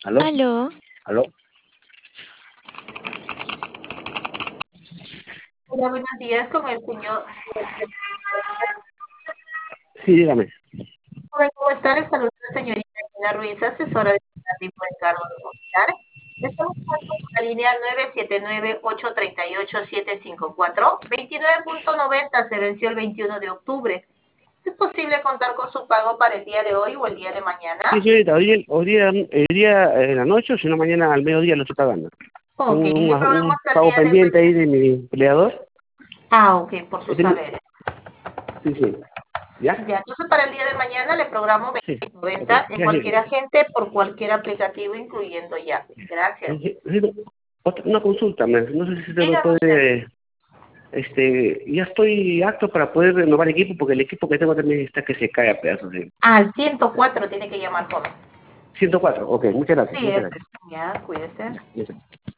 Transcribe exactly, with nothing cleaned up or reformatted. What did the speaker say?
¿Aló? Aló, ¿Aló? Hola, buenos días con el señor. Sí, dígame. Joven, ¿cómo está? Le saluda la señorita Gina Ruiz, asesora de tipo de cargo de Movistar. Estamos hablando con la línea nueve siete nueve, ocho tres ocho, siete cinco cuatro. veintinueve punto noventa se venció el veintiuno de octubre. ¿Es posible contar con su pago para el día de hoy o el día de Sí, mañana? señorita, hoy, día- hoy día, el día en la noche o si no mañana al mediodía lo estoy pagando. Ok, Un, le un programamos el pago día de pendiente ahí mañana. de mi empleador. Ah, ok, por sus Este, saberes. sí, sí. ¿Ya? Ya, entonces para el día de mañana le programo Sí. veinte Ok. noventa en Ya, cualquier señorita. agente por cualquier aplicativo, incluyendo Yapi. Sí, Gracias. sí, sí, otra- Una consulta, me- no sé si usted me Dígame usted. puede. Este, ya estoy apto para poder renovar equipo porque el equipo que tengo también está que se cae a pedazos. De Al ciento cuatro tiene que llamar, joven. ciento cuatro. Ok, muchas gracias, Sí, muchas ese. gracias. Ya, cuídese. Ya, ya.